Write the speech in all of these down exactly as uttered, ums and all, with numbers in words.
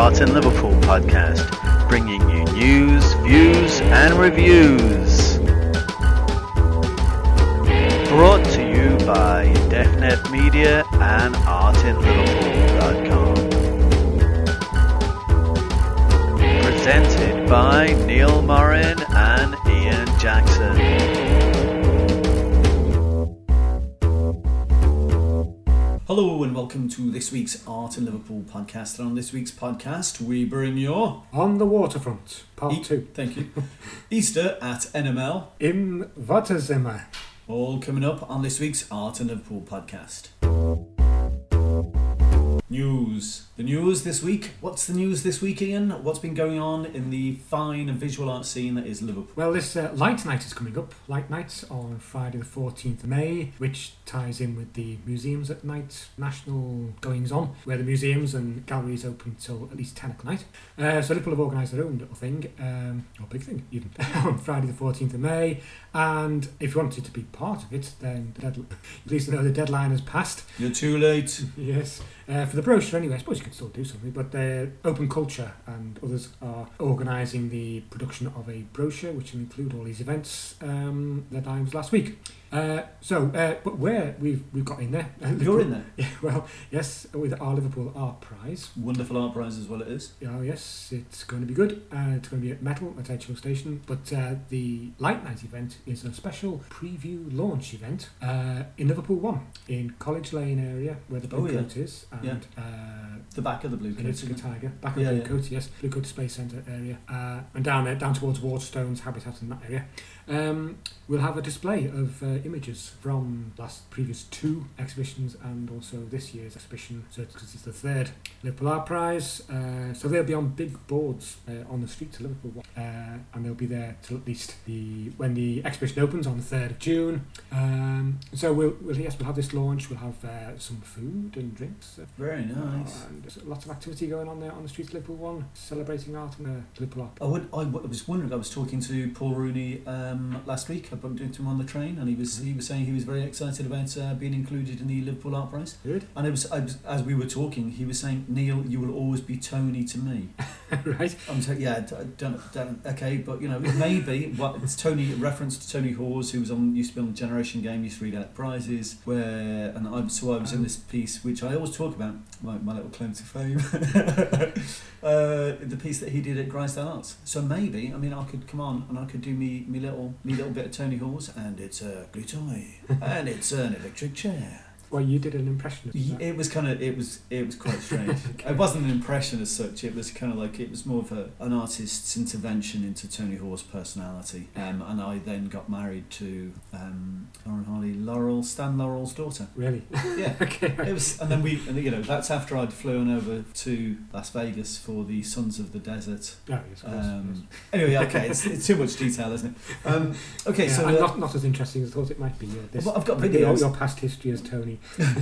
Art in Liverpool podcast, bringing you news, views and reviews. Brought to you by DefNet Media and art in liverpool dot com. Presented by Neil Morin and Ian Jackson. Hello and welcome to this week's Art in Liverpool podcast. And on this week's podcast, we bring you On the Waterfront, part e- two. Thank you. Easter at N M L. Im Watterzimmer. All coming up on this week's Art in Liverpool podcast. News. The news this week. What's the news this week, Ian? What's been going on in the fine and visual art scene that is Liverpool? Well, this uh, Light Night is coming up. Light Night on Friday the fourteenth of May, which ties in with the Museums at Night national goings on, where the museums and galleries open till at least ten at night. Uh, so Liverpool have organised their own little thing, um, or big thing even, on Friday the fourteenth of May. And if you wanted to be part of it, then the deadline, please know the deadline has passed. You're too late. Yes. Uh, for the brochure anyway, I suppose you could still do something, but uh, Open Culture and others are organising the production of a brochure which will include all these events um, that I was last week. Uh, so, uh, but where we've we've got in there. You're in there? Yeah, well, yes, with our Liverpool Art Prize. Wonderful art prize as well it is. Oh, yes, it's going to be good. Uh, it's going to be at Metal at Edgehill Station. But uh, the Light Night event is a special preview launch event uh, in Liverpool One, in College Lane area, where the Blue Oh, yeah. Coat is. And, Yeah. uh, The back of the blue and it's coat. a Tiger, back of Yeah, Blue yeah. Coat, yes, Blue Coat Space Centre area, uh, and down there, down towards Waterstones, Habitat and that area. Um, we'll have a display of uh, images from last previous two exhibitions and also this year's exhibition, so it's, 'cause it's the third Liverpool Art Prize, uh, so they'll be on big boards uh, on the streets of Liverpool, uh, and they'll be there till at least the when the exhibition opens on the third of June. Um, so we'll, we'll yes we'll have this launch, we'll have uh, some food and drinks. Uh, Very nice. and there's lots of activity going on there on the streets of Liverpool One, celebrating art and uh, Liverpool Art. I, would, I, w- I was wondering, I was talking to Paul Rooney um, last week. I bumped into him on the train, and he was he was saying he was very excited about uh, being included in the Liverpool Art Prize. Good. And it was, I was as we were talking, he was saying, "Neil, you will always be Tony to me." Right. I'm saying, yeah, d- don't, don't, okay, but you know, maybe what it's Tony reference to Tony Hawes, who was on used to be on the Generation Game, used to read out prizes, where and I so I was in this piece which I always talk about, my, my little claim to fame, uh, the piece that he did at Grisdale Arts. So maybe, I mean, I could come on and I could do me me little me little bit of Tony Hawes, and it's a glue toy, and it's an electric chair. Well, you did an impression of that. It was kind of it was it was quite strange. Okay. It wasn't an impression as such. It was kind of like it was more of a, an artist's intervention into Tony Hawes' personality. Um, and I then got married to um, Lauren Harley, Laurel Stan Laurel's daughter. Really? Yeah. Okay. It was, and then we, and you know, that's after I'd flown over to Las Vegas for the Sons of the Desert. Oh, yes, of course. Um, anyway, okay, it's, it's too much detail, isn't it? Um, okay, yes. so Yeah, and uh, not not as interesting as I thought it might be. Uh, this, Well, I've got your, videos. your past history as Tony.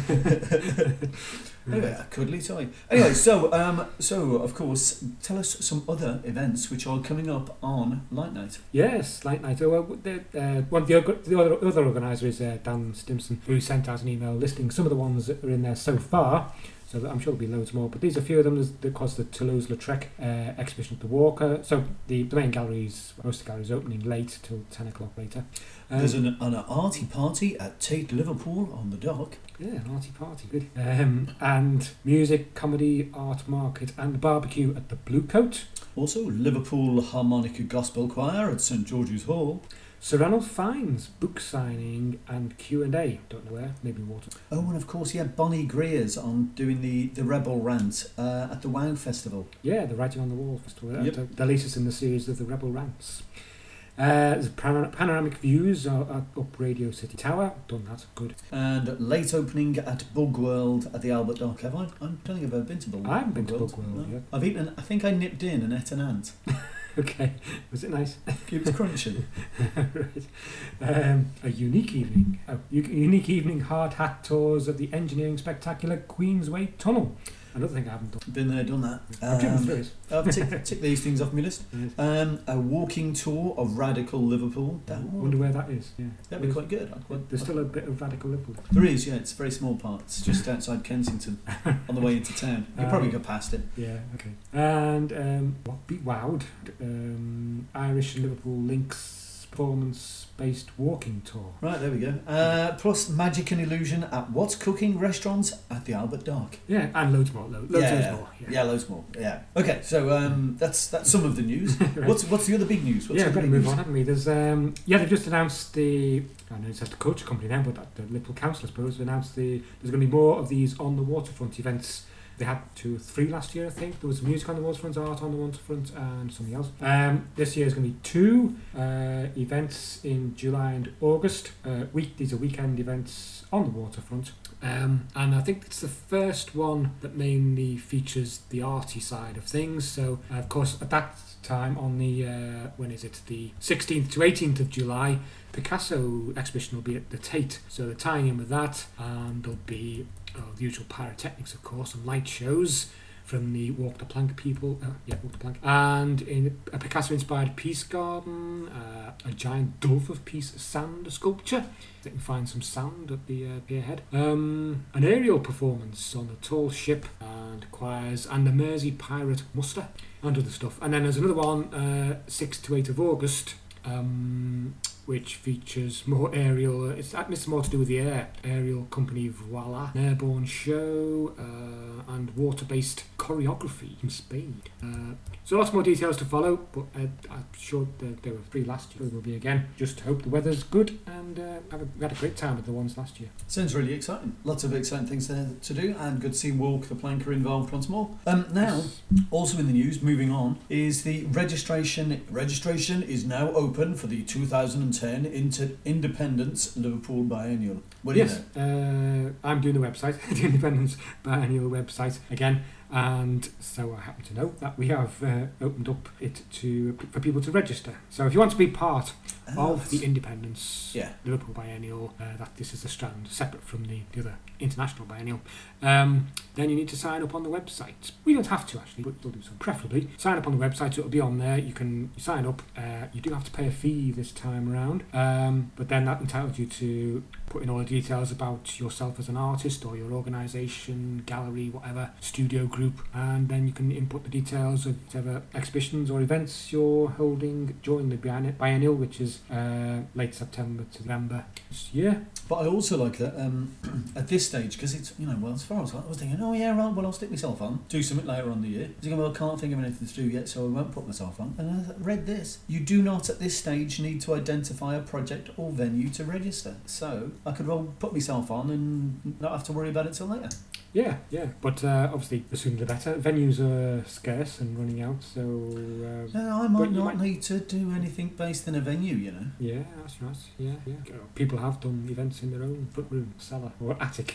Anyway, a cuddly toy. Anyway, so um, so of course, tell us some other events which are coming up on Light Night. Yes, Light Night. Oh, well, the, uh, one of the, org- the other, other organiser is uh, Dan Stimson, who sent out an email listing some of the ones that are in there so far. So I'm sure there'll be loads more, but these are a few of them. There's, of course, the Toulouse-Lautrec uh, exhibition at the Walker. So the, the main galleries, most of the galleries opening late till ten o'clock later. Um, There's an, an arty party at Tate Liverpool on the dock. Yeah, an arty party, good. Um, and music, comedy, art market, and barbecue at the Blue Coat. Also, Liverpool Harmonica Gospel Choir at St George's Hall. Sir Ranulph Fiennes, book signing and Q and A. Don't know where, maybe Water. Oh, and of course, yeah, Bonnie Greer's on doing the, the Rebel Rant uh, at the WOW Festival. Yeah, the Writing on the Wall festival. Yep. The, the latest in the series of the Rebel Rants. Uh, there's panor- panoramic views uh, at up Radio City Tower. Done that, good. And late opening at Bug World at the Albert Dock. Have I, I'm telling you, I've been to Bug I haven't been to World. Bug World No. yet. I've eaten, I think I nipped in and ate an ant. Okay, was it nice? It was crunchy. Right. Um, a unique evening. Oh, u- unique evening hard hat tours of the engineering spectacular Queensway Tunnel. Another thing I haven't done. Been there, done that. I've driven Um, through it. I've ticked tick these things off my list. Yes. Um, a walking tour of radical Liverpool. That I wonder where that is. Yeah. that'd be quite good. I'd quite, There's still a bit of radical Liverpool. there is, yeah. It's a very small part. It's just outside Kensington on the way into town. You probably Um, go past it. Yeah, okay. And um, what beat Wowed? Um, Irish and Liverpool Links performance-based walking tour. Right, there we go. Uh, plus magic and illusion at What's Cooking restaurants at the Albert Dock. Yeah, and loads more. Lo- loads, yeah, loads yeah. more. Yeah. yeah, loads more. Yeah. Okay, so um, that's that's some of the news. Right. What's what's the other big news? What's yeah, the we've got to big move news? on, haven't we? There's um, yeah, they've just announced the. I know it says the culture company now, but that, the Liverpool Council, I suppose, have announced the there's going to be more of these on the waterfront events. They had two or three last year, I think. There was music on the waterfront, art on the waterfront, and something else. Um, this year is going to be two uh, events in July and August. Uh, week these are weekend events on the waterfront. Um, and I think it's the first one that mainly features the arty side of things. So, uh, of course, at that time on the, uh, when is it, the sixteenth to eighteenth of July, Picasso exhibition will be at the Tate. So they're tying in with that, and there'll be oh, the usual pyrotechnics, of course, and light shows from the Walk the Plank people. Uh, yeah, Walk the Plank. And in a Picasso-inspired peace garden, uh, a giant dove of peace sand sculpture. They can find some sand at the uh, pierhead. Um, an aerial performance on a tall ship and choirs, and the Mersey Pirate Muster and other stuff. And then there's another one, uh, sixth to eighth of August, um, which features more aerial. Uh, it's that it's more to do with the air aerial company Voila, an airborne show, uh, and water-based choreography from Spain. Uh, so lots more details to follow, but uh, I'm sure they, they were free last year. They will be again. Just hope the weather's good, and uh, have a, we had a great time with the ones last year. Sounds really exciting. Lots of exciting things there to do, and good to see Walk the Plank are involved once more. Um, now, also in the news, moving on, is the registration. Registration is now open for the two thousand ten Inter- Independence Liverpool Biennial. What do yes, you uh, know? I'm doing the website, the Independence Biennial website again, and so I happen to know that we have uh, opened up it to for people to register. So if you want to be part Oh, of the Independence yeah. Liverpool Biennial, uh, that this is the strand separate from the, the other international biennial, um, then you need to sign up on the website. We don't have to actually, but you'll do so preferably. Sign up on the website, so it'll be on there. You can sign up. Uh, you do have to pay a fee this time around, um, but then that entitles you to put in all the details about yourself as an artist or your organisation, gallery, whatever, studio group, and then you can input the details of whatever exhibitions or events you're holding during the bienni- biennial, which is uh, late September to November this year. But I also like that um, at this stage, because it's, you know, well, as far as I was thinking, oh yeah, right, well, I'll stick myself on, do something later on in the year. I was thinking, well, I can't think of anything to do yet, so I won't put myself on. And I read this. You do not at this stage need to identify a project or venue to register. So I could well put myself on and not have to worry about it till later. Yeah, yeah, but uh, obviously the sooner the better. Venues are scarce and running out, so uh, No, I might But you not might- need to do anything based in a venue, you know. yeah, that's right. Yeah, yeah. People have done events in their own front room, cellar, or attic.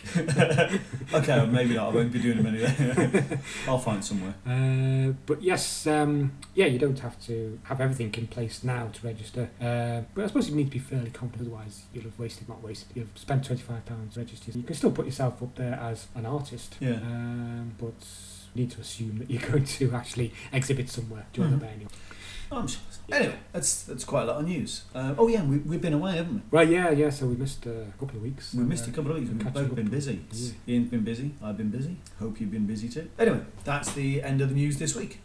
Okay, well, maybe not. I won't be doing them anyway. I'll find somewhere. Uh, but yes, um, yeah, you don't have to have everything in place now to register. Uh, but I suppose you need to be fairly confident, otherwise you'll have wasted, not wasted, you'll have spent twenty-five pounds to register. You can still put yourself up there as an artist, Yeah. um, but you need to assume that you're going to actually exhibit somewhere during Mhm. the biennial. I'm sure. Anyway, that's that's quite a lot of news. Uh, oh yeah, we, we've been away, haven't we? Well, yeah, yeah, so we missed uh, a couple of weeks. We missed Uh, a couple of weeks. we'll We've catch both up. been busy. Yeah. Ian's been busy. I've been busy. Hope you've been busy too. Anyway, that's the end of the news this week.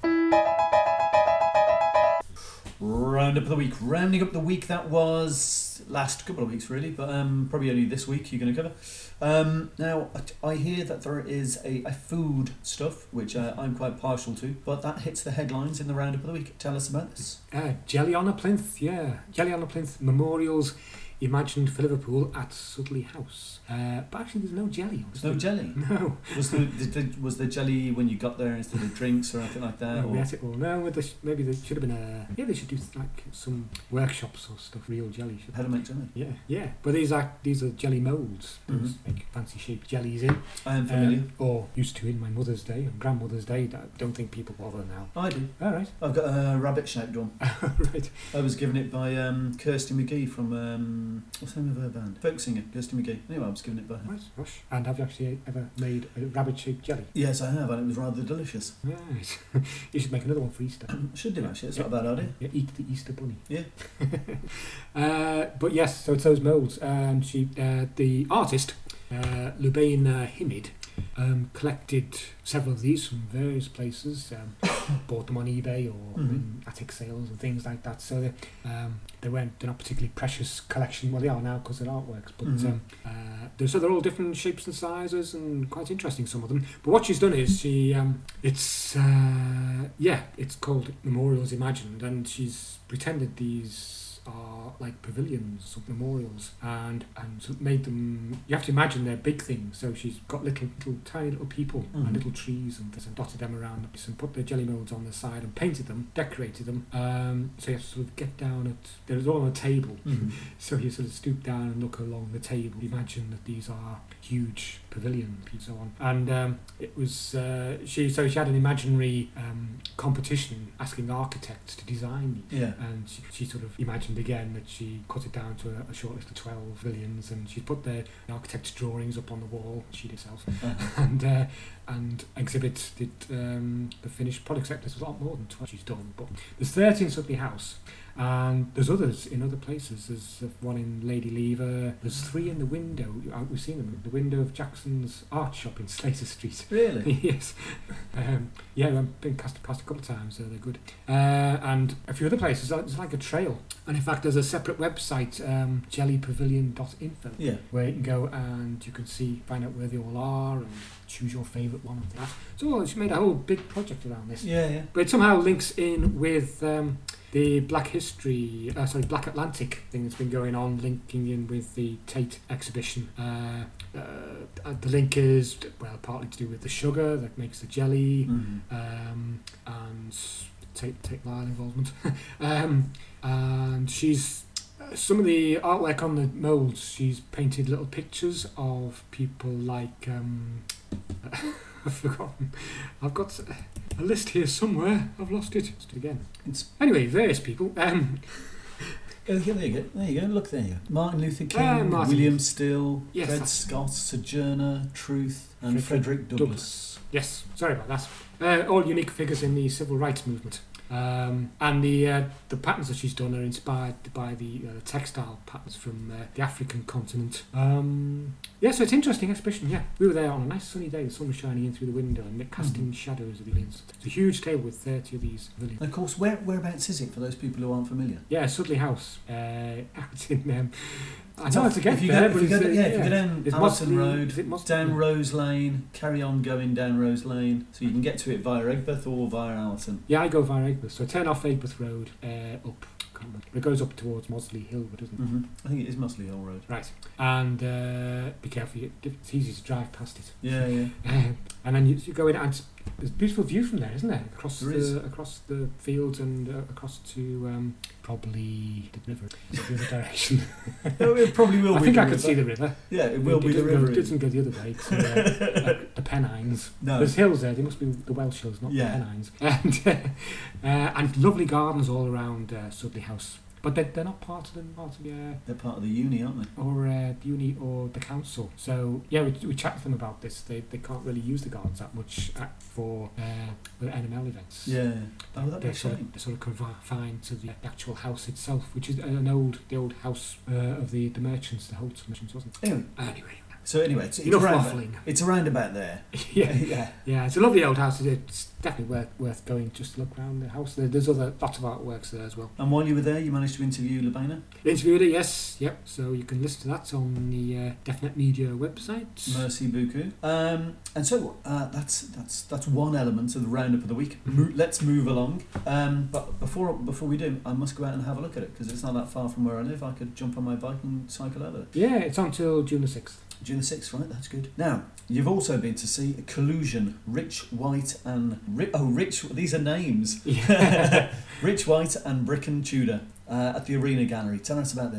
Round up of the week. Rounding up the week that was last couple of weeks really, but um, probably only this week you're going to cover. Um, now, I- I hear that there is a, a food stuff, which uh, I'm quite partial to, but that hits the headlines in the roundup of the week. Tell us about this. Uh, Jelly on a Plinth, yeah. Jelly on a Plinth memorials imagined for Liverpool at Sudley House. Uh, but actually, there's no jelly. There's no jelly. No. Was the, the, the was the jelly when you got there instead of drinks or anything like that? No, we or? ate it all. No, there sh- maybe there should have been a. Yeah, they should do like some workshops or stuff. Real jelly. Should How to make jelly? Yeah, yeah. But these are these are jelly moulds. Those Mhm. make fancy shaped jellies in. I am familiar. Um, or used to in my mother's day and grandmother's day. I don't think people bother now. I do. All right. I've got a rabbit shaped one. right. I was given it by um, Kirsty McGee from um, Um, what's the name of her band? Folk singer, Kirsty McGee. Anyway, I was giving it by her. Right, gosh. And have you actually ever made a rabbit-shaped jelly? Yes, I have, and it was rather delicious. Right. You should make another one for Easter. I should do, actually. It's not a bad idea. Yeah, eat the Easter bunny. Yeah. uh, but yes, so it's those moulds. And she, uh, the artist, uh, Lubaina Himid, um, collected several of these from various places, um, bought them on eBay or Mhm. in attic sales and things like that. So they, um, they weren't, they're not particularly precious collection. Well, they are now because they're artworks, but Mhm. um, uh, they're, so they're all different shapes and sizes and quite interesting, some of them. But what she's done is she, um, it's, uh, yeah, it's called Memorials Imagined, and she's pretended these are like pavilions of memorials, and and so made them, you have to imagine they're big things, so she's got little, little tiny little people Mhm. and little trees and, and dotted them around and put the jelly molds on the side and painted them, decorated them, um, so you have to sort of get down at, they're all on a table, Mhm. so you sort of stoop down and look along the table, imagine that these are huge pavilions and so on. And um, it was uh, she so she had an imaginary um, competition asking architects to design these, Yeah. and she, she sort of imagined again that she cut it down to a, a short list of twelve pavilions, and she put the architect's drawings up on the wall, she did herself, Uh-huh. and uh, and exhibit did um, the finished product. Except there's a lot more than twelve she's done, but there's thirteen in Sudley House, and there's others in other places. There's uh, one in Lady Lever, there's three in the window, uh, we've seen them, the window of Jackson's art shop in Slater Street. Really? Yes. Um, yeah, I've been past, past a couple of times, so they're good. Uh, and a few other places, there's like a trail. And in fact, there's a separate website, um, jelly pavilion dot info, Yeah. where you can go and you can see, find out where they all are and choose your favourite one and that. So she made a whole big project around this. Yeah, yeah. But it somehow links in with um, the Black History, uh, sorry, Black Atlantic thing that's been going on, linking in with the Tate exhibition. Uh, uh, the link is, well, partly to do with the sugar that makes the jelly, Mhm. um, and Tate, Tate Lyle involvement. um, and she's, uh, some of the artwork on the moulds, she's painted little pictures of people like, um, I've forgotten. I've got a list here somewhere. I've lost it. Let's do it again. It's, Anyway, various people. Um, oh, yeah, there you go. There you go. Look, there you go. Martin Luther King, Ah, Martin William Luther- Still, Yes, Dred that's- Scott, Sojourner Truth, and Frederick Frederick Douglass. yes, sorry about that. Uh, all unique figures in the civil rights movement. Um, and the uh, the patterns that she's done are inspired by the uh, textile patterns from uh, the African continent. Um, yeah, so it's an interesting exhibition. Yeah, we were there on a nice sunny day. The sun was shining in through the window and it casting shadows of the pavilions. It's a huge table with thirty of these pavilions. And of course, where whereabouts is it for those people who aren't familiar? Yeah, Sudley House. Uh, out in um, I know how to get if you there, go, but if you it's, go, uh, yeah, if you go down It's Allerton Mosley- Road, is it Mosley? down Rose Lane, carry on going down Rose Lane, so you can get to it via Egbert or via Allerton. Yeah, I go via Egbert. So I turn off Egbert Road, uh, up. Can't remember. It goes up towards Mosley Hill, but doesn't it? Mm-hmm. I think it is Mosley Hill Road. Right. And uh, be careful, you- it's easy to drive past it. Yeah, yeah. Uh, and then you, you go in, and it's- there's a beautiful view from there, isn't there? Across There the is. across the fields and uh, across to um, probably the river. Is it the other direction? Oh, it probably will I be think the I could river. see the river. Yeah, it will it be the doesn't go- river. It doesn't go the other way to uh, like the Pennines. No. There's hills there. They must be the Welsh hills, not Yeah. the Pennines. And uh, uh, and lovely gardens all around uh, Sudley House. But they're, they're not part of the part of the, uh, They're part of the uni, aren't they? or uh, the uni or the council. So yeah, we, we chat to them about this. They they can't really use the gardens that much at, for uh, the N M L events. Yeah. Oh, that'd be They're a sort, shame. of, they're sort of confined to the actual house itself, which is an old the old house uh, of the, the merchants, the Holtz merchants, wasn't it? Anyway, Anyway, so anyway, it's, it's, enough around, waffling. it's around about there. yeah. Yeah. Yeah, it's a lovely old house. It's definitely worth worth going just to look around the house. There, there's other lots of artworks there as well. And while you were there, you managed to interview Lubaina? Interviewed it, yes, yep. So you can listen to that on the uh, DefNet Media website. Merci beaucoup. Um, and so uh, that's that's that's one element of the roundup of the week. Mhm. Mo- let's move along. Um, but before before we do, I must go out and have a look at it because it's not that far from where I live. I could jump on my bike and cycle over. Yeah, it's on till June the sixth. June the sixth, right? That's good. Now, you've also been to see Collusion, Rich White and... Ri- oh, Rich... These are names. Yeah. Rich White and Bricken Tudor uh, at the Arena Gallery. Tell us about this.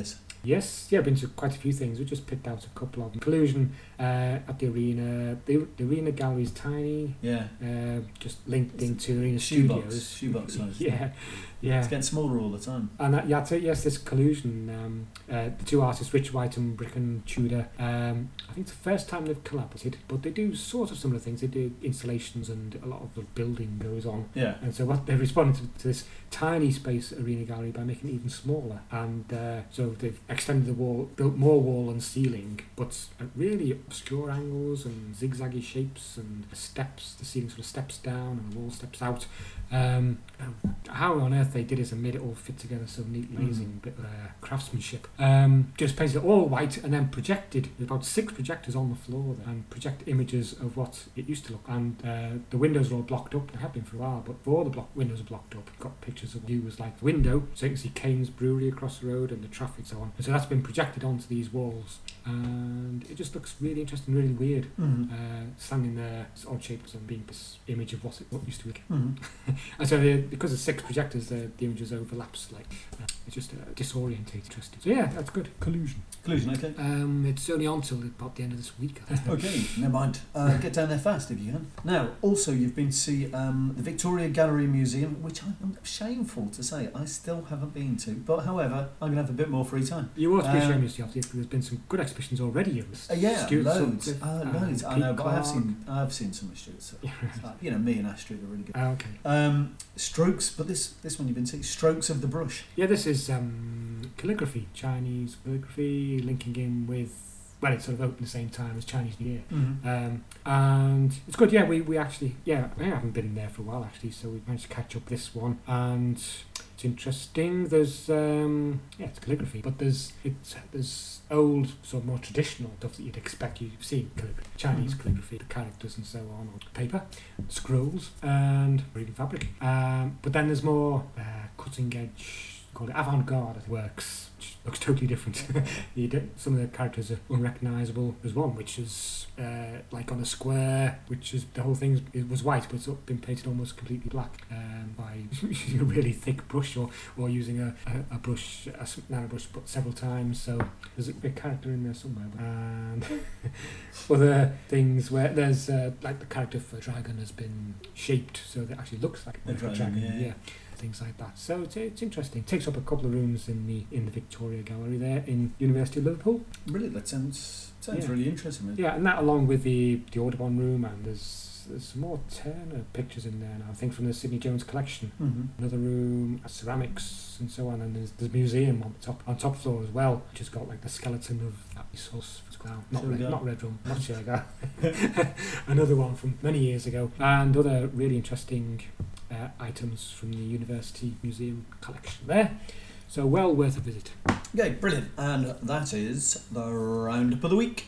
Yes, yeah, I've been to quite a few things. We just picked out a couple of them. Collusion uh, at the Arena. The, the Arena Gallery is tiny. Yeah. Uh, just linked It's into Arena Shoebox. Studios. Shoebox size. Yeah, yeah. It's getting smaller all the time. And that, yeah, so yes, this Collusion, um, uh, the two artists, Rich White and Bricken Tudor, um, I think it's the first time they've collaborated, but they do sort of similar things. They do installations and a lot of the building goes on. Yeah. And so what they've responded to, to this tiny space Arena Gallery by making it even smaller. And uh, so they've extended the wall, built more wall and ceiling, but at really obscure angles and zigzaggy shapes and steps. The ceiling sort of steps down and the wall steps out. Um, how on earth they did it and made it all fit together so neatly, amazing Mm. bit of uh, craftsmanship. Um, just painted it all white and then projected. There's about six projectors on the floor there and project images of what it used to look. And uh, the windows are all blocked up. They have been for a while, but all the block windows are blocked up. Got pictures of views like the window, so you can see Kane's Brewery across the road and the traffic and so on. And so that's been projected onto these walls, and it just looks really interesting, really weird. Mm. Uh, standing there, it's odd shapes and being this image of what it what used to be. Mm. And so the, because of six projectors, the, the images overlaps like uh, it's just uh, disorientated, interesting. So yeah, that's good. Collusion. Collusion, okay. Um, it's only on till about the end of this week. I think. Okay, never mind. Uh, get down there fast if you can. Now, also, you've been to see um, the Victoria Gallery Museum, which I'm shameful to say I still haven't been to. But however, I'm going to have a bit more free time. You ought to be Um, ashamed of yourself because there's been some good exhibitions already. Of Uh, yeah, Stuart loads. Sutcliffe Uh, and loads. I know, but I have Peacock. seen I've seen some of Stuart's. Yeah. Uh, you know, me and Astrid are really good. Oh, okay. Um, Strokes, but this this one you've been seeing, Strokes of the Brush. Yeah, this is um, calligraphy, Chinese calligraphy, linking in with, well, it's sort of open at the same time as Chinese New Year. Mm-hmm. Um, and it's good, yeah, we, we actually, yeah, I haven't been there for a while actually, so we managed to catch up this one. And it's interesting, there's, um, yeah, it's calligraphy, but there's, it's, there's old, sort of more traditional stuff that you'd expect you've seen calligraphy, Chinese Mhm. calligraphy, the characters and so on, on paper, scrolls, and or even fabric. Um, but then there's more uh, cutting edge, called it avant-garde works, which looks totally different. You do, some of the characters are unrecognisable. There's one which is uh, like on a square, which is the whole thing it was white, but it's been painted almost completely black um, by using a really thick brush, or, or using a, a, a brush, a narrow brush, but several times. So there's a big character in there somewhere. And other things where there's uh, like the character for dragon has been shaped so that it actually looks like A a dragon, dragon. yeah. yeah. Things like that. So it's, it's interesting. It takes up a couple of rooms in the in the Victoria Gallery there in University of Liverpool. Brilliant. That sounds sounds Yeah. really interesting. Really. Yeah, and that along with the the Audubon room, and there's there's some more Turner pictures in there now. I think from the Sidney Jones collection. Mm-hmm. Another room, uh, ceramics and so on, and there's there's a museum on the top on top floor as well, which has got like the skeleton of that resource. Not red, Sugar. not red rum, not sugar. Another one from many years ago, and other really interesting uh, items from the University Museum collection there. So well worth a visit. Okay, brilliant. And that is the roundup of the week.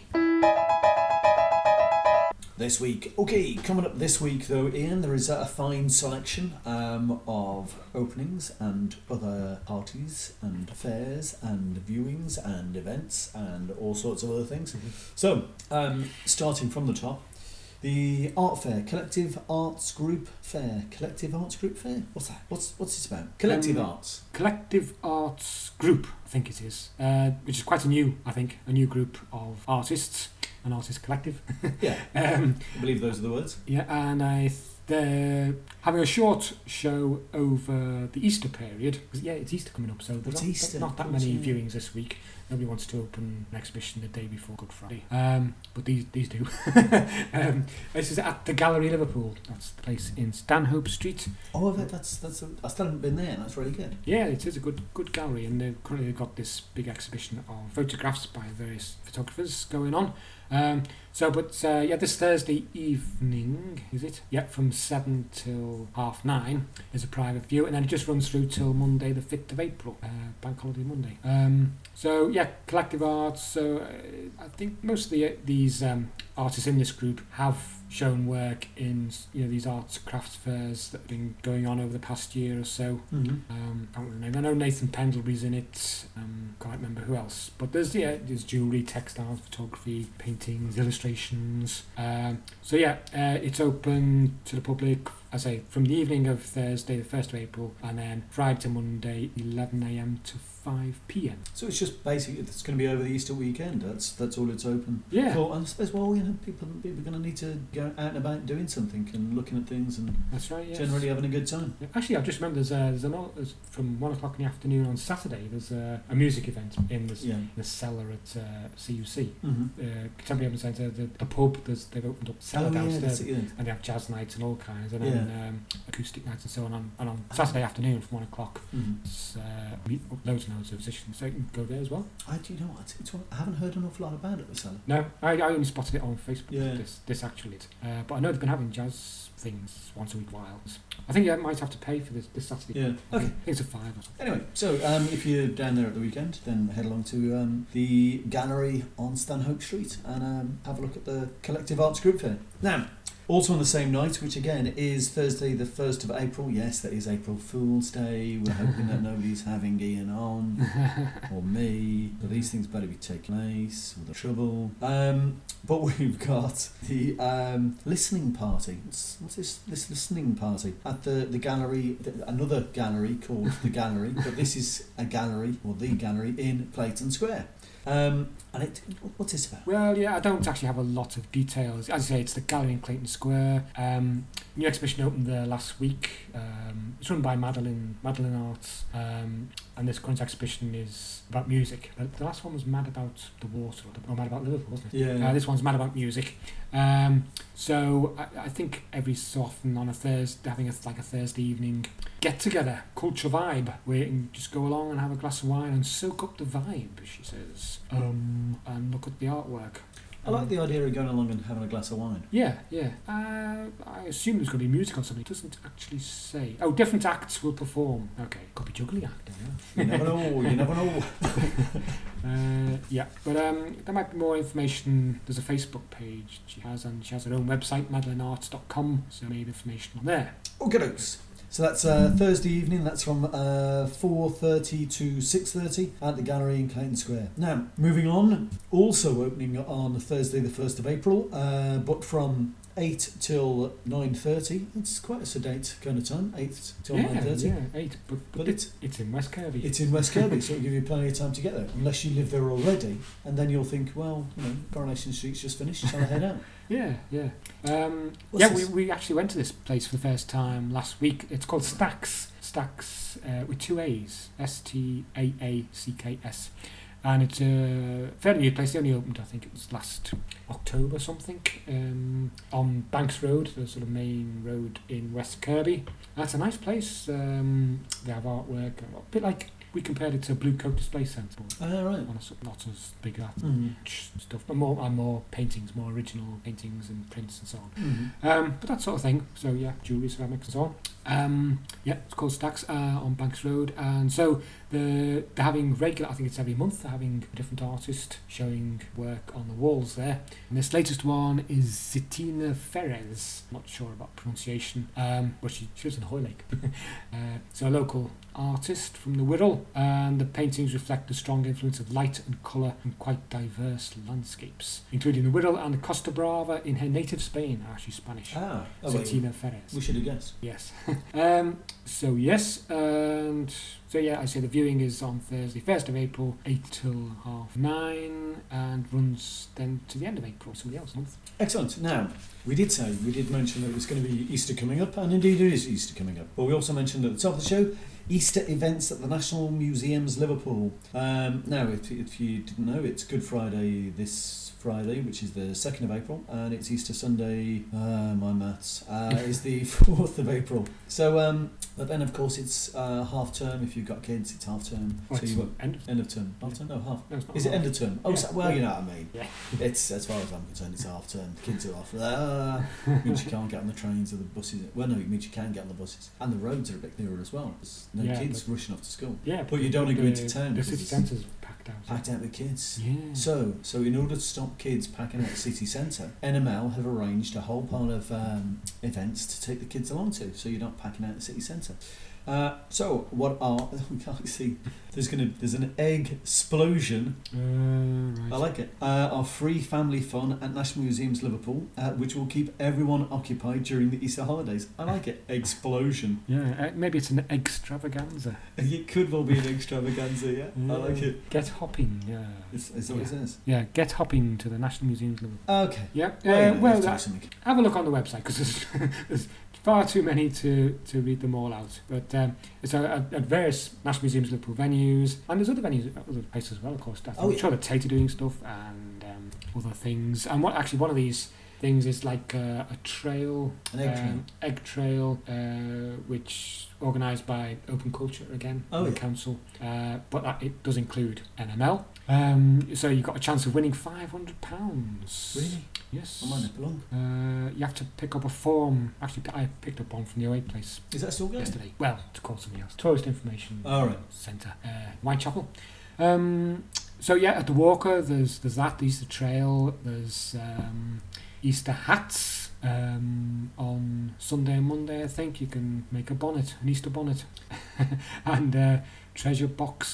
This week. Okay, coming up this week though, Ian, there is a fine selection um, of openings and other parties and fairs and viewings and events and all sorts of other things. Mm-hmm. So, um, starting from the top, the Art Fair, Collective Arts Group Fair. Collective Arts Group Fair? What's that? What's what's it about? Collective Um, Arts. Collective Arts Group, I think it is, uh, which is quite a new, I think, a new group of artists, an artist collective. Yeah, um, I believe those are the words. Yeah, and I th- they're having a short show over the Easter period. 'Cause, yeah, it's Easter coming up, so there's It's not, Easter, not that of many course, yeah. viewings this week. Nobody wants to open an exhibition the day before Good Friday, um, but these these do. um, this is at the Gallery Liverpool. That's the place in Stanhope Street. Oh, that, that's that's. A, I still haven't been there. That's really good. Yeah, it is a good good gallery, and they've currently got this big exhibition of photographs by various photographers going on. Um, so, but uh, yeah, this Thursday evening, is it? Yeah, from seven till half nine is a private view, and then it just runs through till Monday, the fifth of April, uh, Bank Holiday Monday. Um, so yeah, Collective Arts. So uh, I think most of the uh, these um, artists in this group have shown work in, you know, these arts crafts fairs that have been going on over the past year or so. Mm-hmm. Um, I don't remember. I know Nathan Pendlebury's in it. Um, can't remember who else. But there's yeah, there's jewellery, textiles, photography, paintings, illustrations. Um, so yeah, uh, it's open to the public I say, from the evening of Thursday, the first of April, and then Friday to Monday, eleven a m to five p m. So it's just basically it's going to be over the Easter weekend. That's that's all it's open. Yeah. For. And I suppose well, you know, people people are going to need to go out and about doing something and looking at things and That's right. Yes. generally having a good time. Yeah. Actually, I've just remembered there's, uh, there's an al- there's from one o'clock in the afternoon on Saturday. There's uh, a music event in the, Yeah. the cellar at uh, C U C. Mm-hmm. Uh, Contemporary Urban Centre, the, the pub. There's, they've opened up cellar Oh yeah, downstairs. that's it. Yeah. And they have jazz nights and all kinds, and Yeah. then um, acoustic nights and so on, on. And on Saturday afternoon from one o'clock, Mm-hmm. it's, uh, meet up loads and loads of musicians, so you can go there as well. I do you know what? It's one, I haven't heard an awful lot about it, the cellar. No, I, I only spotted it on Facebook. Yeah. This this actually, uh, but I know they've been having jazz things once a week while. I think you might have to pay for this this Saturday. Yeah. I Okay. think it's a five or something. Anyway, so um, if you're down there at the weekend, then head along to um, the gallery on Stanhope Street and um, have a look at the Collective Arts Group Fair. Now, also on the same night, which again is Thursday the first of April, yes, that is April Fool's Day, we're hoping that nobody's having Ian on, or me, but these things better be taking place, or the trouble. Um, but we've got the um, listening party. What's, what's this, this listening party? At the, the gallery, the, another gallery called The Gallery, but this is a gallery, or the gallery, in Clayton Square. Um, and it, what's this about? Well, yeah, I don't actually have a lot of details. As I say, it's the gallery in Clayton Square. Um, new exhibition opened there last week. Um, it's run by Madeline Madeline Arts, um, and this current exhibition is about music. Uh, the last one was Mad About the Water, or Mad About Liverpool, wasn't it? Yeah. Uh, this one's Mad About Music. Um, so I, I think every so often on a Thursday, having a, like a Thursday evening get together, culture vibe, where you can just go along and have a glass of wine and soak up the vibe, she says, um, and look at the artwork. I like the idea of going along and having a glass of wine. Yeah, yeah. Uh, I assume there's going to be music or something. It doesn't actually say. Oh, different acts will perform. Okay, could be juggling act. I You never know, you never know. Uh, yeah, but um, there might be more information. There's a Facebook page she has, and she has her own website, madeline arts dot com, so maybe information on there. Okay, dokes. So that's uh, Thursday evening, that's from uh, four thirty to six thirty at the gallery in Clayton Square. Now, moving on, also opening on Thursday the first of April, uh, but from eight till nine thirty. It's quite a sedate kind of time, eight till yeah, nine thirty. yeah, eight, but, but, But it's, it's it's in West Kirby. it's in West Kirby, so it'll give you plenty of time to get there, unless you live there already, and then you'll think, well, you know, Coronation Street's just finished, shall I head out? Yeah, yeah. Um, What's yeah, this? we, we actually went to this place for the first time last week. It's called Stacks. Stacks uh, with two A's. S T A A C K S. And it's a fairly new place. They only opened, I think it was last October something, um, on Banks Road, the sort of main road in West Kirby. That's a nice place. Um, they have artwork, a bit like we compared it to Blue Coat Display Centre. Ah, right. On a, sort of not as big as Mm-hmm. stuff, but more and more paintings, more original paintings and prints and so on. Mm-hmm. Um, but that sort of thing. So yeah, jewellery, ceramics and so on. Um, yeah, it's called Stacks uh, on Banks Road, and so the, they're having regular. I think it's every month. They're having a different artist showing work on the walls there. And this latest one is Zitina Ferez. Not sure about pronunciation, um, but she, she lives in Hoylake. uh, so a local artist from the Wirral, and the paintings reflect the strong influence of light and colour in quite diverse landscapes, including the Wirral and the Costa Brava in her native Spain. Ah, she's Spanish. Ah, oh, well, Zitina Ferez. we should have guessed. Yes. um, so yes, and so yeah, I say the viewing is on Thursday, first of April, eight till half nine, and runs then to the end of April, somebody else month. Excellent. Now, we did say, we did mention that it was going to be Easter coming up, and indeed it is Easter coming up. But we also mentioned at the top of the show, Easter events at the National Museums, Liverpool. Um, now, if, if you didn't know, it's Good Friday this Friday, which is the second of April, and it's Easter Sunday, uh, my maths, uh, is the fourth of April. So, um, but then of course it's uh, half term. If you've got kids, it's half term. Oh, so it's you got end of, end of term. Half term? No, half. no, it's not Is it half. end of term? Oh, Yeah. so, well, you know what I mean. Yeah. It's, as far as I'm concerned, it's half term. The kids are off. Ah, it means you can't get on the trains or the buses. Well, no, it means you can get on the buses. And the roads are a bit clearer as well. There's no Yeah, kids but- rushing off to school. Yeah, But you don't want to go the- into town The because city it's centre's packed out. packed out with kids. Yeah. So, so in order to stop kids packing out the city centre, N M L have arranged a whole pile of um, events to take the kids along to, so you're not packing out the city centre. Uh, so, what are... We can't see. There's gonna there's an egg explosion. Uh, right. I like it. Uh, our free family fun at National Museums Liverpool, uh, which will keep everyone occupied during the Easter holidays. I like it. Explosion. Yeah, uh, maybe it's an extravaganza. It could well be an extravaganza. Yeah, I like it. Get hopping. Yeah. Is, is that what it says? Yeah, get hopping to the National Museums Liverpool. Okay. Yeah. Well, Uh, yeah, well, let's do that- something. have a look on the website because there's, there's far too many to, to read them all out. But um, it's a, a, at various National Museums Liverpool venues, and there's other venues, other places as well, of course. I'm Oh, yeah. sure that Tate are doing stuff and um, other things. And what actually one of these things is like uh, a trail, An egg trail. um, egg trail, uh, which organised by Open Culture again, Oh, the yeah. council. Uh, but that, it does include N M L. Um, so you've got a chance of winning five hundred pounds. Really? Yes. I might not belong. Uh, you have to pick up a form. Actually, I picked up one from the O eight place Is that still going? yesterday. Well, to call something else. Tourist Information All right. Centre, uh, Whitechapel. Um, so yeah, at the Walker, there's there's that the Easter Trail. There's um, Easter hats um, on Sunday and Monday. I think you can make a bonnet, an Easter bonnet, and uh, treasure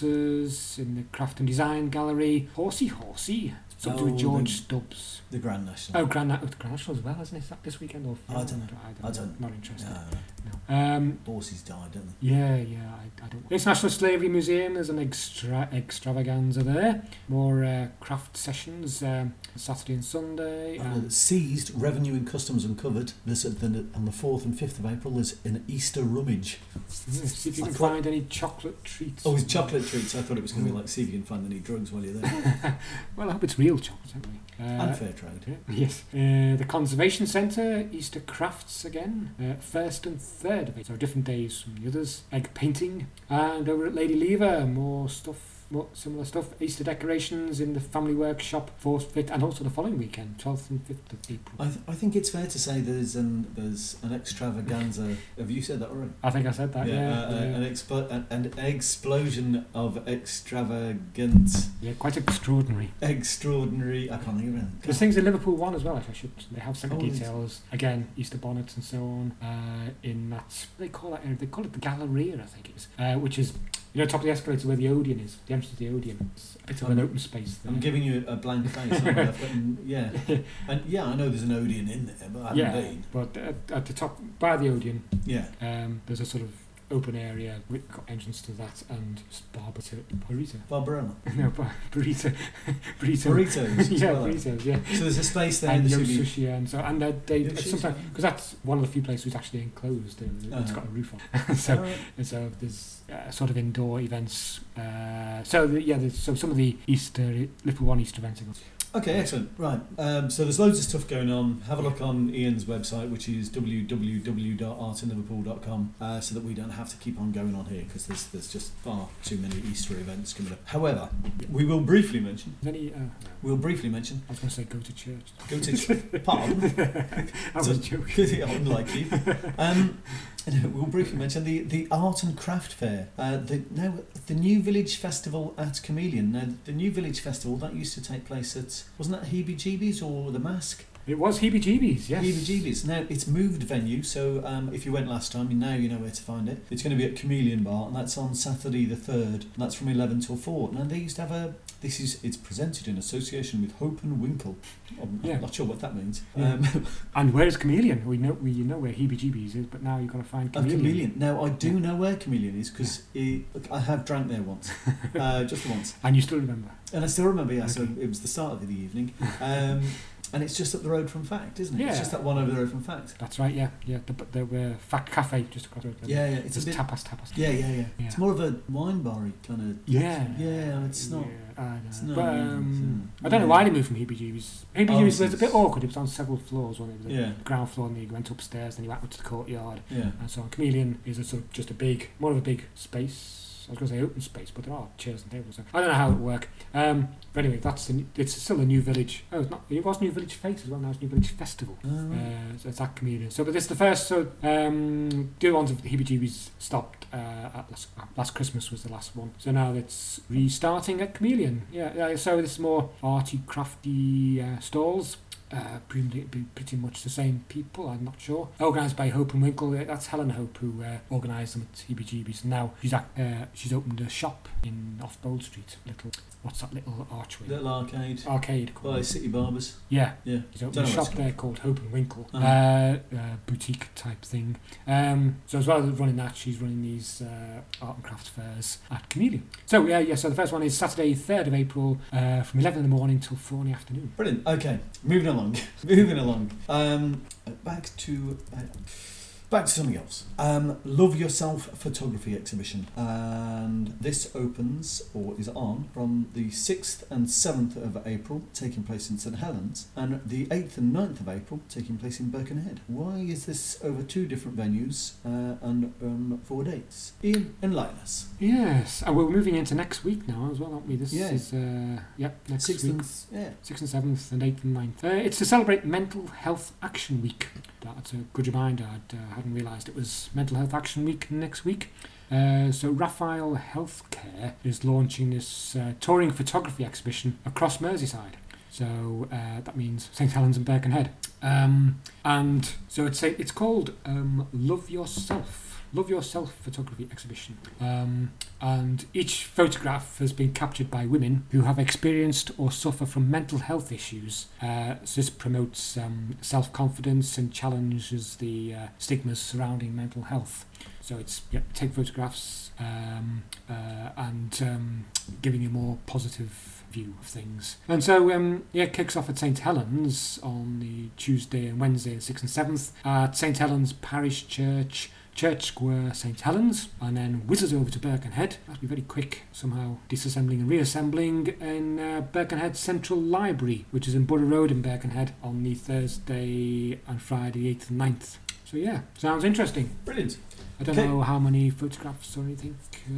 boxes in the Craft and Design Gallery. Horsey, horsey. Something Oh, with George the- Stubbs. The Grand National. Oh, Grand, Na- Grand National as well, isn't it? Is that this weekend or? I don't know. I don't. I know. don't- Not interested. No, No. Um, horses died, don't yeah, yeah. I, I don't. International Slavery Museum. There's an extra extravaganza there. More uh, craft sessions um, Saturday and Sunday. they? Uh, And seized, revenue and customs uncovered. There's a, the, on the fourth and fifth of April, there's an Easter rummage. yeah, see if you I can thought- find any chocolate treats. Oh, it's chocolate treats. I thought it was going to be like, see if you can find any drugs while you're there. Well, I hope it's real chocolate, anyway. Uh, And fair trade. Yeah, yes. Uh, the Conservation Centre, Easter Crafts again, uh, first and third of it, so different days from the others. Egg painting, and over at Lady Lever, more stuff, more similar stuff. Easter decorations in the Family Workshop, fourth, fifth, and also the following weekend, twelfth and fifth of April. I, th- I think it's fair to say there's an there's an extravaganza. Have you said that already? I think I said that. Yeah, uh, uh, yeah. An, explo- an, an explosion of extravagant, Yeah, quite extraordinary. extraordinary. I can't think of anything. There's things in Liverpool one as well, if I should. They have some Oh, yes. details. Again, Easter bonnets and so on. Uh, in that, they call it, they call it the Galleria, I think it is, uh, which is, you know, top of the escalator where the Odeon is, the entrance to the Odeon. It's a bit of an I'm- open space there. I'm giving you a blank face. aren't I? I've gotten- yeah, and yeah, I know there's an Odeon in there, but I haven't yeah, been. but at, at the top, by the Odeon, Yeah. um, there's a sort of open area with got entrance to that and bar burrito. Burrito? Barbarella. No, bar, burrito. burrito. Burritos. as yeah, well. burritos, yeah. So there's a space there. And that Yo should be- Sushi and so and uh, they Yo Sushi. sometimes because that's one of the few places which actually enclosed and it's Uh-huh. got a roof on. so Alright. and so there's uh, sort of indoor events. Uh, so the, yeah, there's, so some of the Easter Liverpool One Easter events. Okay, excellent. Right. Um, so there's loads of stuff going on. Have a look on Ian's website, which is w w w dot art in liverpool dot com, uh, so that we don't have to keep on going on here because there's there's just far too many Easter events coming up. However, we will briefly mention. Is any? Uh, no. We'll briefly mention. I was going to say go to church. Go to pardon. I was So- joking. Unlike you. Um, we'll briefly mention the, the art and craft fair. Uh, the now the New Village Festival at Chameleon. Now the New Village Festival that used to take place at, wasn't that Heebie Jeebies or the Mask? It was heebie-jeebies, yes. Heebie-jeebies. Now, it's moved venue, so um, if you went last time, now you know where to find it. It's going to be at Chameleon Bar, and that's on Saturday the third, and that's from eleven till four. Now, they used to have a... This is... It's presented in association with Hope and Winkle. I'm Yeah. not sure what that means. Yeah. Um, And where is Chameleon? We know we you know where heebie-jeebies is, but now you've got to find of Chameleon. Chameleon. Now, I do Yeah. know where Chameleon is, because I have drank there once. uh, just once. And you still remember? And I still remember, yeah, so Okay. it was the start of the evening. Um, and it's just up the road from Fact, isn't it? Yeah. It's just that one over the road from Fact. That's right, yeah. Yeah, the, the, the Fact Cafe just across the road. Yeah, yeah. It's It's a bit... tapas, tapas. Yeah, yeah, yeah, Yeah. It's more of a wine bar kind of... Yeah. Yeah, it's not... Yeah, I know. It's not, but, yeah, um, it's, uh, I don't know yeah. why they moved from heebie-jeebies. Heebie-jeebies Oh, was a it's- bit awkward. It was on several floors, wasn't it? It was Yeah. the ground floor, and then you went upstairs, then you went up to the courtyard, Yeah. and so on. Chameleon is a sort of just a big, more of a big space. I was going to say open space, but there are chairs and tables. So I don't know how it would work. Um, but anyway, that's the, it's still a New Village. Oh, it's not. It was New Village Fete as well. Now it's New Village Festival. Um, Uh, so it's that Chameleon. So, but this is the first. So, um, the other ones of the heebie-jeebies stopped uh, at last, last Christmas was the last one. So now it's restarting at Chameleon. Yeah. Uh, so this is more arty, crafty uh, stalls. uh, presumably it'd be pretty much the same people, I'm not sure. Organised by Hope and Winkle, that's Helen Hope who uh, organised them at H B G B's. Now she's uh, she's opened a shop in off Bold Street, little what's that little archway? Little arcade. Arcade. By City Barbers. Yeah. Yeah. She's opened Don't a know what shop it's there called Hope and Winkle, Uh-huh. uh, uh, boutique type thing. Um, so as well as running that, she's running these uh, art and crafts fairs at Chameleon. So yeah, yeah. So the first one is Saturday, third of April, uh, from eleven in the morning till four in the afternoon. Brilliant. Okay, moving along. moving along. Um, back to back, back to something else. Um, Love Yourself photography exhibition, and this opens or is on from the sixth and seventh of April, taking place in St Helens, and the eighth and ninth of April, taking place in Birkenhead. Why is this over two different venues uh, and um, four dates? Ian, enlighten us. Yes, and we're moving into next week now as well, aren't we? This Yeah. is uh, yep next Sixth week. and yeah. sixth and seventh and eighth and ninth. Uh, it's to celebrate Mental Health Action Week. That's a good reminder. I uh, hadn't realised it was Mental Health Action Week next week. Uh, so Raphael Healthcare is launching this uh, touring photography exhibition across Merseyside. So uh, that means St Helens and Birkenhead. Um, and so it's a, it's called um, Love Yourself. Love Yourself photography exhibition. Um, and each photograph has been captured by women who have experienced or suffer from mental health issues. Uh, so this promotes um, self-confidence and challenges the uh, stigmas surrounding mental health. So it's yeah, take photographs um, uh, and um, giving a more positive view of things. And so um, yeah, it kicks off at St Helens on the Tuesday and Wednesday, the sixth and seventh, at St Helens Parish Church, Church Square, St Helens, and then whizzes over to Birkenhead. That'll be very quick, somehow disassembling and reassembling in uh, Birkenhead Central Library, which is in Borough Road in Birkenhead, on the Thursday and Friday, eighth and ninth. So yeah, sounds interesting. Brilliant. I don't Okay. know how many photographs or anything.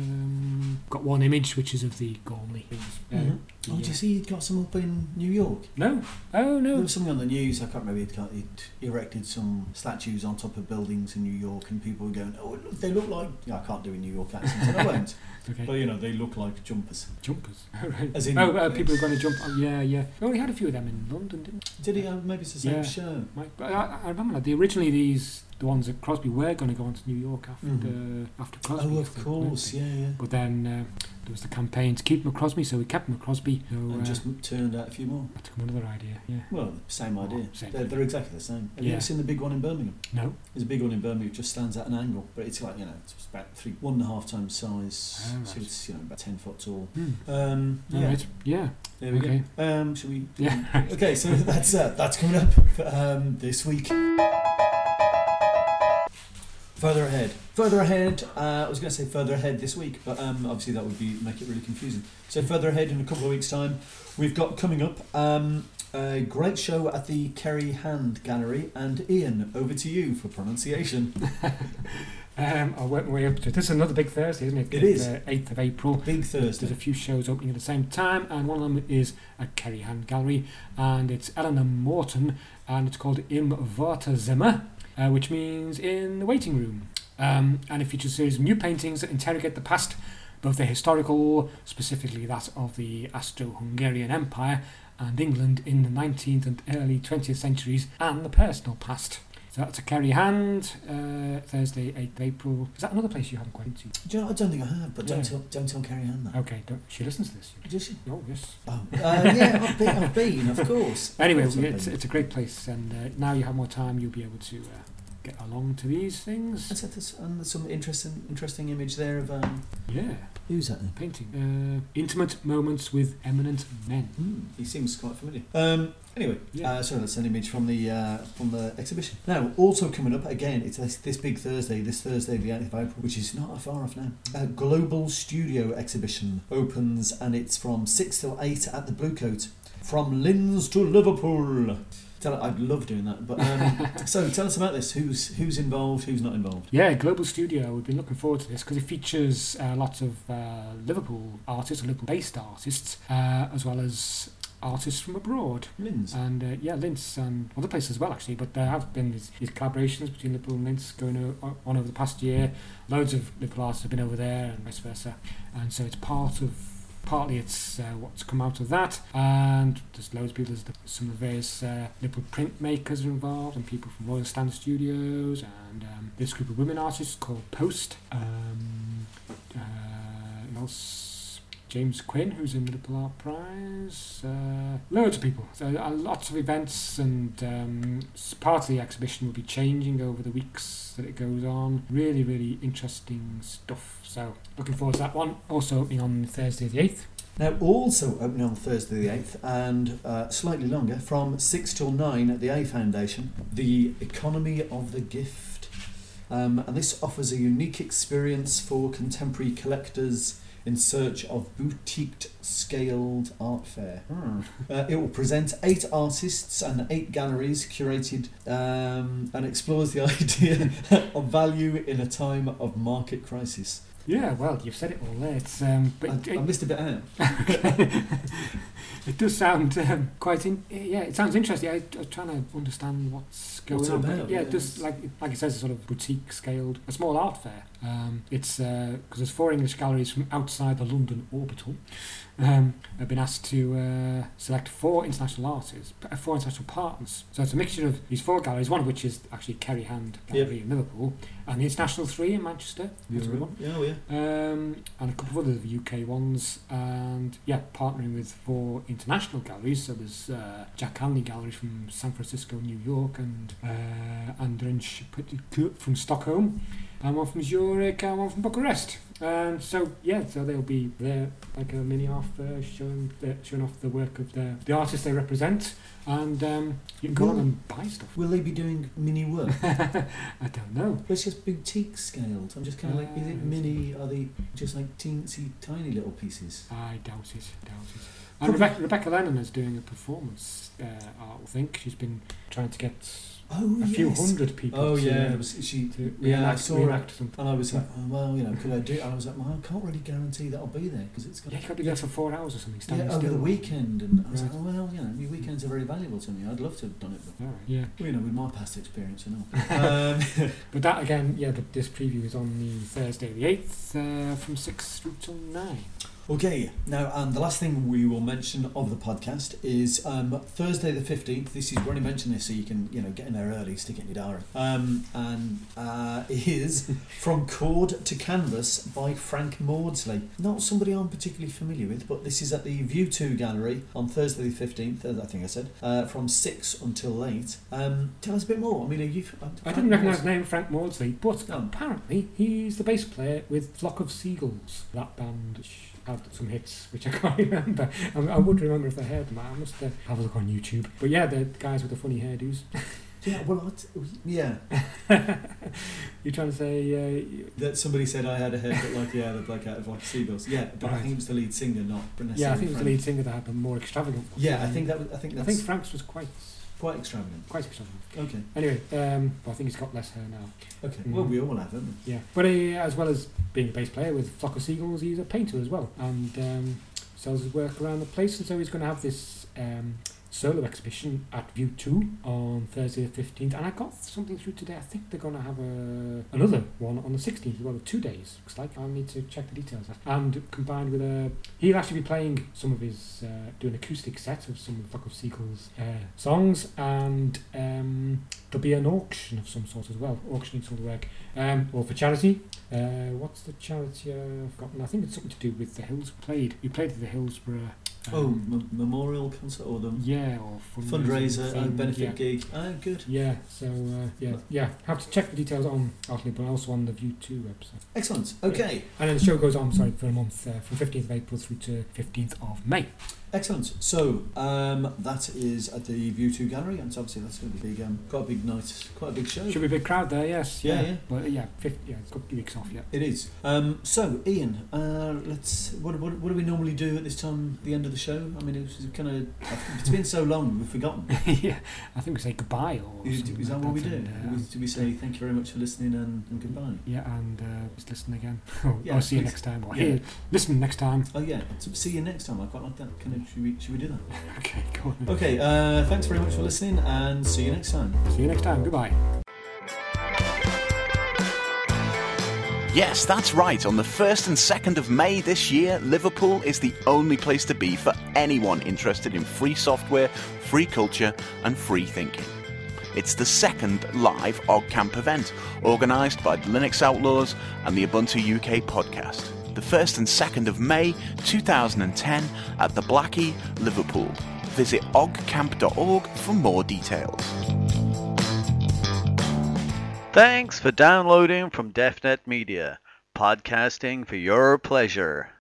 Um, got one image, which is of the Gormley. Uh, Mhm. the, Oh, did you see he'd got some up in New York? No. Oh, There no. was something on the news, I can't remember, he'd, got, he'd erected some statues on top of buildings in New York, and people were going, oh, look, they look like... Yeah, I can't do a New York accent, and I won't. Okay. But, you know, they look like jumpers. Jumpers. Oh, right. As in- oh, uh, people are going to jump. Oh, yeah, yeah. We only had a few of them in London, didn't Did he? Uh, maybe it's the same Yeah. show. we? But I, I remember that. The, originally, these the ones at Crosby were going to go on to New York after Mhm. after Crosby. Oh, I of think, course, weren't they? yeah, yeah. But then uh, there was the campaign to keep them at Crosby, so we kept them at Crosby. So And uh, just turned out a few more. I took another idea. Yeah. Well, same Oh, idea. same. They're, they're exactly the same. Have you Yeah. ever seen the big one in Birmingham? No. There's a big one in Birmingham, it just stands at an angle, but it's like, you know, it's about three, one and a half times size, Oh, so right. it's, you know, about ten foot tall. Hmm. Um, All yeah, right. Yeah. there we Okay. go. Um, shall we? Yeah. Okay, so that's uh, that's coming up for, um, this week. Further ahead. Further ahead, uh, I was going to say further ahead this week, but um, obviously that would be make it really confusing. So further ahead in a couple of weeks' time, we've got coming up um, a great show at the Kerry Hand Gallery, and Ian, over to you for pronunciation. Um, I'll work my way up to it. This is another big Thursday, isn't it? It is. Uh, eighth of April. Big There's Thursday. a few shows opening at the same time, and one of them is at Kerry Hand Gallery, and it's Eleanor Morton, and it's called Im Wartezimmer, uh, which means in the waiting room. Um, and it features a series of new paintings that interrogate the past, both the historical, specifically that of the Austro-Hungarian Empire, and England in the nineteenth and early twentieth centuries, and the personal past. So that's a Kerry Hand, uh, Thursday, eighth of April. Is that another place you haven't gone into? Do you know, I don't think I have, but don't Yeah. tell, don't tell Kerry Hand that. Okay, don't, she listens to this. Does she? Oh, yes. Oh, uh, yeah, I've been, I've been, of course. Anyway, Of course I've it's, been. it's a great place, and uh, now you have more time, you'll be able to uh, get along to these things. That's it, there's, and there's some interesting, interesting image there of um, Yeah, who's that? Then? painting. Uh, intimate moments with eminent men. Hmm, he seems quite familiar. Um, anyway, Yeah. uh, sorry, that's an image from the uh, from the exhibition. Now, also coming up again, it's this, this big Thursday, this Thursday, the eighth of April, which is not far off now. A Global Studio exhibition opens, and it's from six till eight at the Blue Coat, from Linz to Liverpool. Tell, I'd love doing that. But um, so, tell us about this. Who's who's involved? Who's not involved? Yeah, Global Studio, we've been looking forward to this because it features uh, lots of uh, Liverpool artists, Liverpool-based artists, uh, as well as artists from abroad. Linz. And uh, yeah, Linz and other places as well, actually. But there have been these, these collaborations between Liverpool and Linz going o- on over the past year. Loads of Liverpool artists have been over there and vice versa. And so it's part of partly it's uh, what's come out of that, and there's loads of people. There's the, some of the various uh, Liverpool printmakers are involved, and people from Royal Standard Studios, and um, this group of women artists called Post. Um, uh, and also James Quinn, who's in the Liverpool Art Prize, uh, loads of people. So uh, lots of events, and um, part of the exhibition will be changing over the weeks that it goes on. Really, really interesting stuff. So looking forward to that one. Also opening on Thursday the eighth. Now, also opening on Thursday the eighth, and uh, slightly longer, from six till nine at the A Foundation, The Economy of the Gift. Um, and this offers a unique experience for contemporary collectors in search of boutiqued scaled art fair. Hmm. Uh, it will present eight artists and eight galleries curated um, and explores the idea of value in a time of market crisis. Yeah, well, you've said it all there. It's, um, but I, it, I missed a bit out. It does sound um, quite in, yeah, it sounds interesting. I, I'm trying to understand what's going What's it on. about, But yeah, yeah. it does, like like it says, a sort of boutique scaled, a small art fair. Um, it's because uh, there's four English galleries from outside the London orbital. Um, have been asked to uh, select four international artists, uh, four international partners. So it's a mixture of these four galleries, one of which is actually Kerry Hand Gallery Yep. in Liverpool, and the International Three in Manchester. That's a good one. Yeah, oh yeah. Um, and a couple of other U K ones, and yeah, partnering with four international galleries. So there's uh, Jack Hanley Gallery from San Francisco, New York, and uh, Andrzej Petit from Stockholm, and one from Zurich, and one from Bucharest. And so yeah, so they'll be there like a mini art fair showing the, showing off the work of the the artists they represent, and um, you can go Well- on and buy stuff. Will they be doing mini work? I don't know. But it's just boutique scaled. I'm just kind of like, is it Uh, mini? Are they just like teensy tiny little pieces? I doubt it, doubt it. And Rebecca, Rebecca Lennon is doing a performance uh, art, I think. She's been trying to get Oh, a few yes. hundred people Oh to, yeah, it was, she. to Yeah, I reenact, saw reenact it. something. And I was like, oh, well, you know, could I do it? And I was like, well, I can't really guarantee that I'll be there because it's got Yeah, you got to be there for four hours or something, yeah, standing over still. the weekend. And I was Right. like, oh, well, you know, your weekends are very valuable to me. I'd love to have done it, but All right, yeah. well, you know, with my past experience and all. um, But that again, yeah, but this preview is on the Thursday the eighth uh, from six through till nine. Okay, now, and the last thing we will mention of the podcast is um, Thursday the fifteenth. This is, we've already mentioned this, so you can, you know, get in there early, stick it in your diary. Um, and uh, is From Chord to Canvas by Frank Maudsley. Not somebody I'm particularly familiar with, but this is at the View two Gallery on Thursday the fifteenth, as I think I said, uh, from six until eight. Um, tell us a bit more. I mean, are you... I didn't recognise the name Frank Maudsley, but Oh. apparently he's the bass player with Flock of Seagulls, that band which had some hits which I can't remember. I, I would remember if I heard them. I must uh, have a look on YouTube. But yeah, the guys with the funny hairdos. Yeah, well, I'd, yeah. You're trying to say... Uh, That somebody said I had a haircut like, yeah, the bloke out of like Seagulls. Yeah, but I Right. think it was the lead singer, not necessarily yeah, I think it was the Frank. lead singer that had the more extravagant ones. Yeah, I Um, think that was, I think I that's think Frank's was quite quite extravagant. quite extravagant. Okay, Anyway, um, but I think he's got less hair now. okay. Mm. Well, we all have, haven't Yeah, but he, as well as being a bass player with Flock of Seagulls, he's a painter as well, and um, sells his work around the place. And so he's going to have this um, solo exhibition at View two on Thursday the fifteenth. And I got something through today. I think they're going to have a another one on the sixteenth as well, two days. Looks like I'll need to check the details. And combined with a, he'll actually be playing some of his, uh, do an acoustic set of some of Flock of Seagulls uh, songs, and um, there'll be an auction of some sort as well, auctioning some of the work, um, or for charity. Uh, what's the charity I've forgotten? I think it's something to do with the Hills played. You played at the Hillsborough. Um, Oh, m- memorial concert or the yeah, or fundraiser thing, and benefit yeah. gig. Oh, good. Yeah, so uh, yeah, yeah. Have to check the details on Artley, but also on the View two website. Excellent. Okay. And then the show goes on, sorry, for a month, uh, from fifteenth of April through to fifteenth of May. Excellent. So um, that is at the View two Gallery, and so obviously that's going to be big. Um, quite a big night, quite a big show. Should be a big crowd there, yes. Yeah, yeah. But yeah, fifty, yeah, it's got a few weeks off yet. It is. Um, so, Ian, uh, let's. What, what, what do we normally do at this time, the end of the show? I mean, it was kind of. It's been so long, we've forgotten. Yeah, I think we say goodbye or Is, something is that like what we that, do? and, do, uh, we, do we say thank you very much for listening and, and goodbye? Yeah, and uh, just listen again. Or, Yeah, or see you please. next time. Or Yeah. here, listen next time. Oh yeah. So see you next time. I quite like that. Can I, should we? Should we do that? Okay, go on. Okay. Uh, thanks very much for listening, and see you next time. See you next time. Goodbye. Yes, that's right. On the first and second of May this year, Liverpool is the only place to be for anyone interested in free software, free culture, and free thinking. It's the second live OggCamp event, organised by the Linux Outlaws and the Ubuntu U K podcast. The first and second of May two thousand ten at the Blackie, Liverpool. Visit oggcamp dot org for more details. Thanks for downloading from DefNet Media, podcasting for your pleasure.